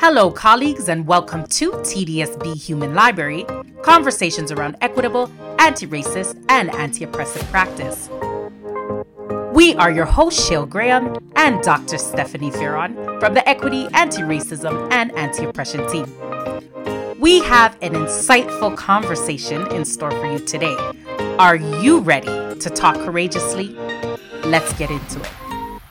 Hello, colleagues, and welcome to TDSB Human Library, conversations around equitable, anti-racist, and anti-oppressive practice. We are your hosts, Shale Graham and Dr. Stephanie Fearon from the Equity, Anti-Racism, and Anti-Oppression team. We have an insightful conversation in store for you today. Are you ready to talk courageously? Let's get into it.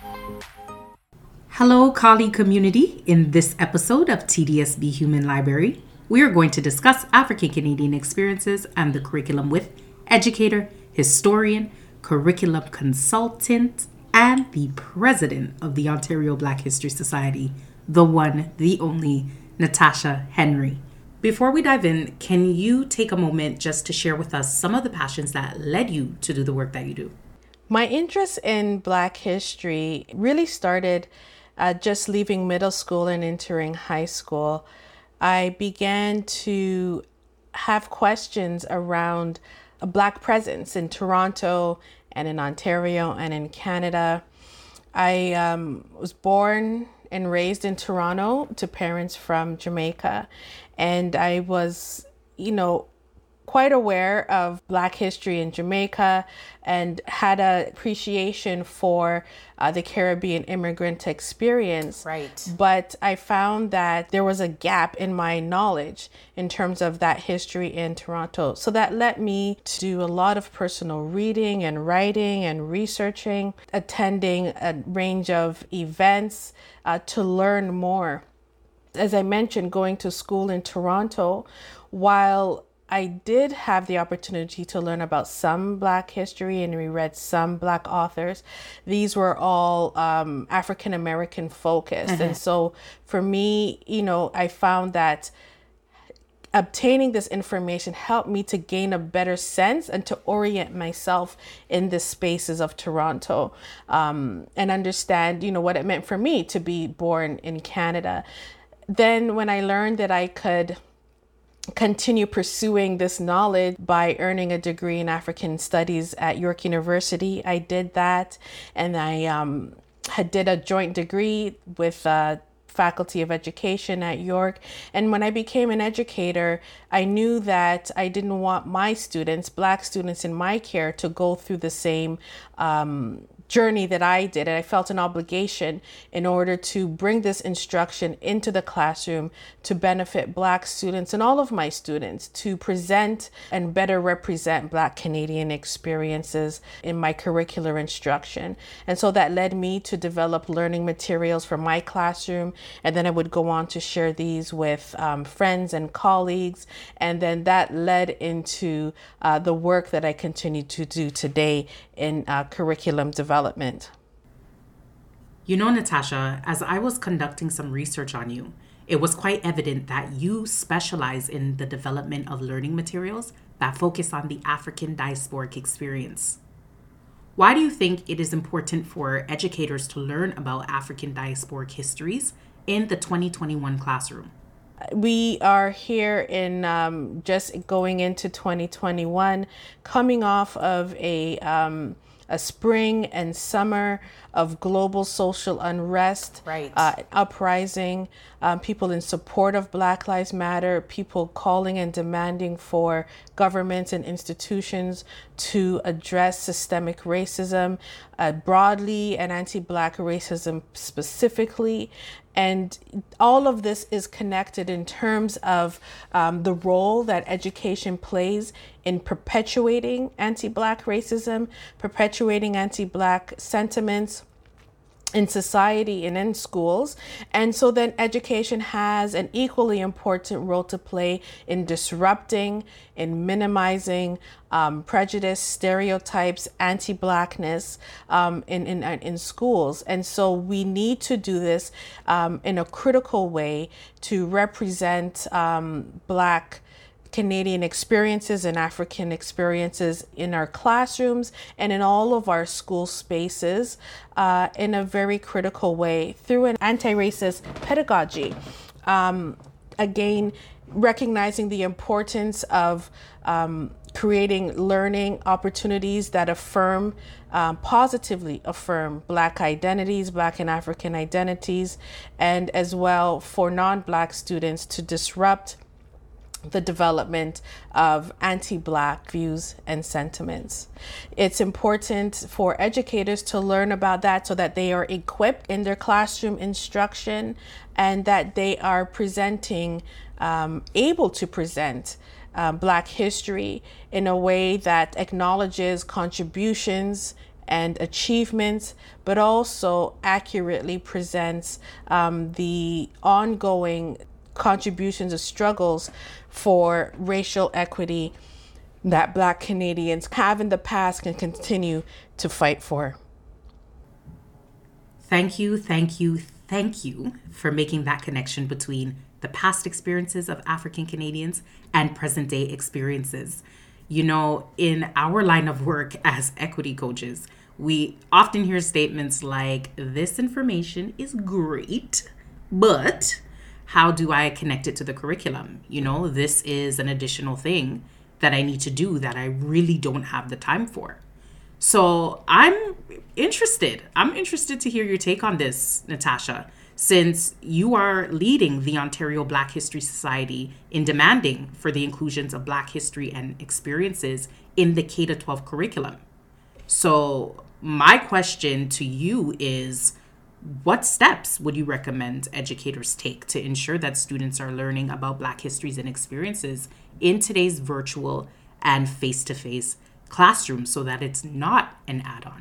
Hello, colleague community. In this episode of TDSB Human Library, we are going to discuss African Canadian experiences and the curriculum with educator, historian, curriculum consultant, and the president of the Ontario Black History Society, the one, the only, Natasha Henry. Before we dive in, can you take a moment just to share with us some of the passions that led you to do the work that you do? My interest in Black history really started just leaving middle school and entering high school. I began to have questions around a Black presence in Toronto and in Ontario and in Canada. I was born and raised in Toronto to parents from Jamaica, and I was, quite aware of Black history in Jamaica and had an appreciation for the Caribbean immigrant experience. Right. But I found that there was a gap in my knowledge in terms of that history in Toronto. So that led me to do a lot of personal reading and writing and researching, attending a range of events to learn more. As I mentioned, going to school in Toronto, while I did have the opportunity to learn about some Black history and we read some Black authors. These were all African American focused. And so for me, I found that obtaining this information helped me to gain a better sense and to orient myself in the spaces of Toronto and understand, what it meant for me to be born in Canada. Then when I learned that I could continue pursuing this knowledge by earning a degree in African Studies at York University, I did that, and I did a joint degree with Faculty of Education at York. And when I became an educator, I knew that I didn't want my students, Black students in my care, to go through the same journey that I did. And I felt an obligation in order to bring this instruction into the classroom to benefit Black students and all of my students, to present and better represent Black Canadian experiences in my curricular instruction. And so that led me to develop learning materials for my classroom. And then I would go on to share these with friends and colleagues. And then that led into the work that I continue to do today in curriculum development. Natasha, as I was conducting some research on you, it was quite evident that you specialize in the development of learning materials that focus on the African diasporic experience. Why do you think it is important for educators to learn about African diasporic histories in the 2021 classroom? We are here in just going into 2021, coming off of a spring and summer of global social unrest, right. Uprising, people in support of Black Lives Matter, people calling and demanding for governments and institutions to address systemic racism broadly and anti-Black racism specifically. And all of this is connected in terms of the role that education plays in perpetuating anti-Black racism, perpetuating anti-Black sentiments in society and in schools. And so then education has an equally important role to play in disrupting, in minimizing prejudice, stereotypes, anti-Blackness in schools. And so we need to do this in a critical way to represent Black Canadian experiences and African experiences in our classrooms and in all of our school spaces in a very critical way through an anti-racist pedagogy. Again, recognizing the importance of creating learning opportunities that positively affirm Black identities, Black and African identities, and as well for non-Black students to disrupt the development of anti-Black views and sentiments. It's important for educators to learn about that so that they are equipped in their classroom instruction and that they are able to present Black history in a way that acknowledges contributions and achievements, but also accurately presents the ongoing contributions or struggles for racial equity that Black Canadians have in the past and continue to fight for. Thank you for making that connection between the past experiences of African Canadians and present day experiences. You know, in our line of work as equity coaches, we often hear statements like, this information is great, but how do I connect it to the curriculum? You know, this is an additional thing that I need to do that I really don't have the time for. So I'm interested to hear your take on this, Natasha, since you are leading the Ontario Black History Society in demanding for the inclusions of Black history and experiences in the K-12 curriculum. So my question to you is, what steps would you recommend educators take to ensure that students are learning about Black histories and experiences in today's virtual and face-to-face classroom so that it's not an add-on?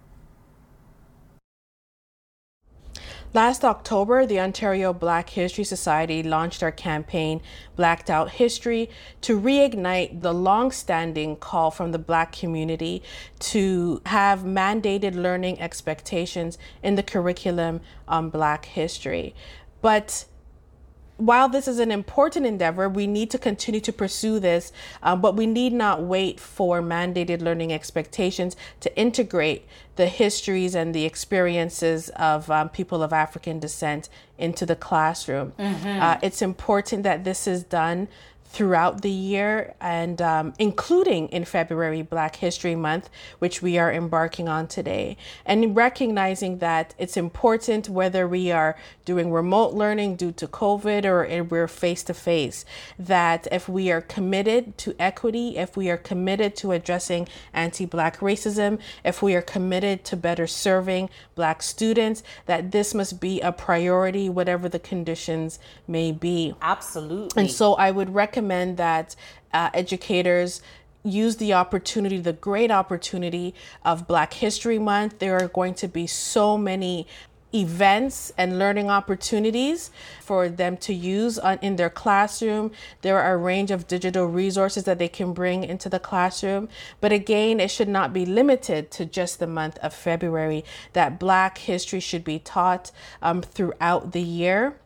Last October, the Ontario Black History Society launched our campaign, Blacked Out History, to reignite the long-standing call from the Black community to have mandated learning expectations in the curriculum on Black history. But while this is an important endeavor, we need to continue to pursue this, but we need not wait for mandated learning expectations to integrate the histories and the experiences of people of African descent into the classroom. It's important that this is done throughout the year and including in February, Black History Month, which we are embarking on today. And recognizing that it's important whether we are doing remote learning due to COVID or we're face-to-face, that if we are committed to equity, if we are committed to addressing anti-Black racism, if we are committed to better serving Black students, that this must be a priority, whatever the conditions may be. Absolutely. And so I would recommend that educators use the opportunity, the great opportunity of Black History Month. There are going to be so many events and learning opportunities for them to use in their classroom. There are a range of digital resources that they can bring into the classroom. But again, it should not be limited to just the month of February, that Black history should be taught throughout the year.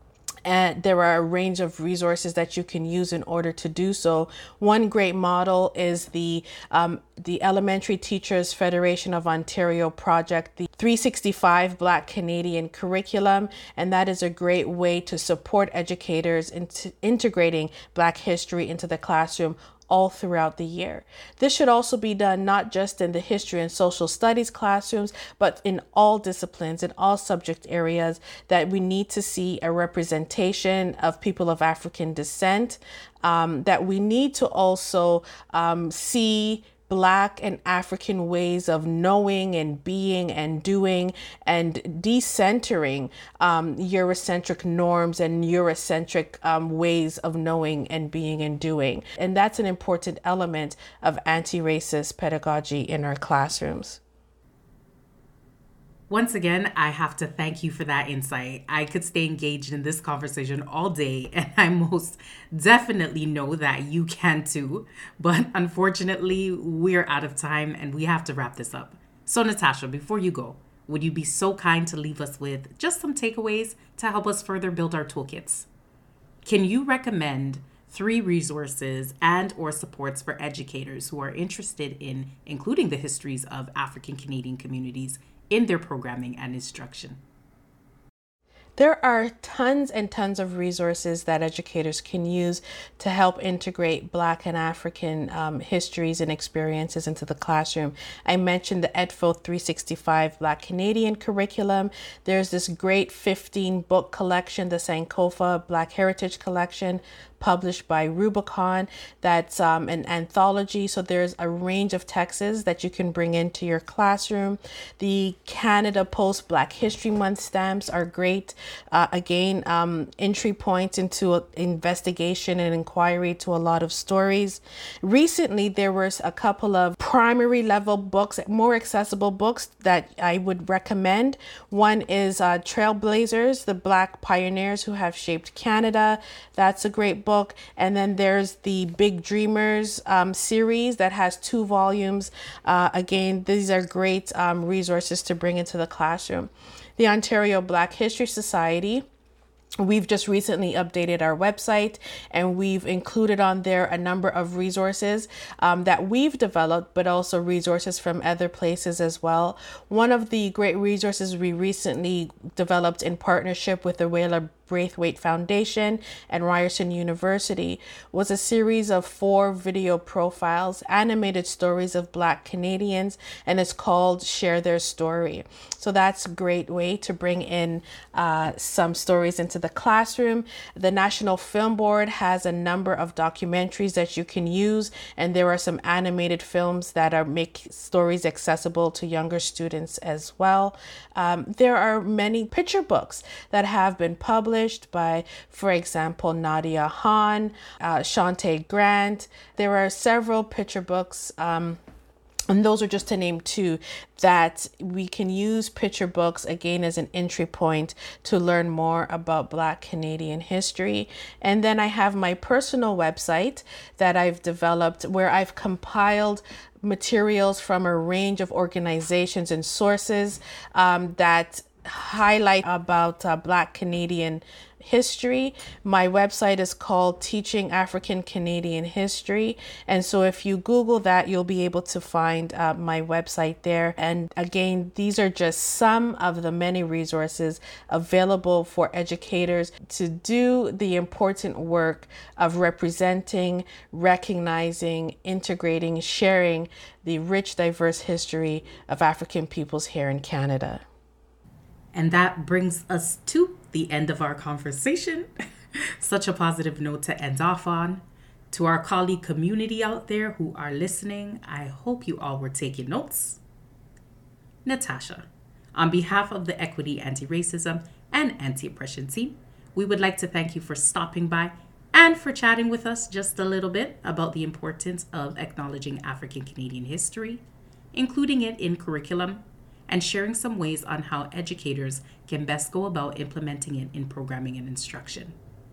And there are a range of resources that you can use in order to do so. One great model is the Elementary Teachers Federation of Ontario project, the 365 Black Canadian curriculum. And that is a great way to support educators in integrating Black history into the classroom all throughout the year. This should also be done not just in the history and social studies classrooms, but in all disciplines, in all subject areas, that we need to see a representation of people of African descent, that we need to also see Black and African ways of knowing and being and doing, and decentering Eurocentric norms and Eurocentric ways of knowing and being and doing. And that's an important element of anti-racist pedagogy in our classrooms. Once again, I have to thank you for that insight. I could stay engaged in this conversation all day, and I most definitely know that you can too. But unfortunately, we're out of time and we have to wrap this up. So Natasha, before you go, would you be so kind to leave us with just some takeaways to help us further build our toolkits? Can you recommend 3 resources and or supports for educators who are interested in including the histories of African Canadian communities in their programming and instruction? There are tons and tons of resources that educators can use to help integrate Black and African histories and experiences into the classroom. I mentioned the EDFO 365 Black Canadian curriculum. There's this great 15-book collection, the Sankofa Black Heritage Collection, published by Rubicon. That's an anthology. So there's a range of texts that you can bring into your classroom. The Canada Post Black History Month stamps are great. Entry points into investigation and inquiry to a lot of stories. Recently, there was a couple of primary level books, more accessible books that I would recommend. One is Trailblazers, the Black Pioneers Who Have Shaped Canada. That's a great book. And then there's the Big Dreamers series that has 2 volumes. Again, these are great resources to bring into the classroom. The Ontario Black History Society. We've just recently updated our website, and we've included on there a number of resources that we've developed, but also resources from other places as well. One of the great resources we recently developed in partnership with the Wayla Braithwaite Foundation and Ryerson University was a series of 4 video profiles, animated stories of Black Canadians, and it's called Share Their Story. So that's a great way to bring in some stories into the classroom. The National Film Board has a number of documentaries that you can use, and there are some animated films that make stories accessible to younger students as well. There are many picture books that have been published by, for example, Nadia Hahn, Shantae Grant. There are several picture books, and those are just to name 2, that we can use picture books again as an entry point to learn more about Black Canadian history. And then I have my personal website that I've developed where I've compiled materials from a range of organizations and sources that highlight about Black Canadian history. My website is called Teaching African Canadian History. And so if you Google that, you'll be able to find my website there. And again, these are just some of the many resources available for educators to do the important work of representing, recognizing, integrating, sharing the rich, diverse history of African peoples here in Canada. And that brings us to the end of our conversation. Such a positive note to end off on. To our colleague community out there who are listening, I hope you all were taking notes. Natasha, on behalf of the Equity, Anti-Racism, and Anti-Oppression team, we would like to thank you for stopping by and for chatting with us just a little bit about the importance of acknowledging African Canadian history, including it in curriculum, and sharing some ways on how educators can best go about implementing it in programming and instruction.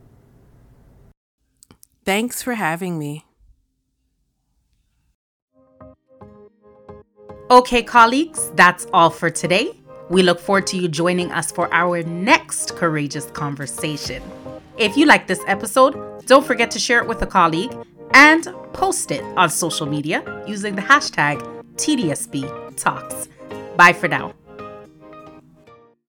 Thanks for having me. Okay, colleagues, that's all for today. We look forward to you joining us for our next courageous conversation. If you like this episode, don't forget to share it with a colleague and post it on social media using the hashtag TDSB Talks. Bye for now.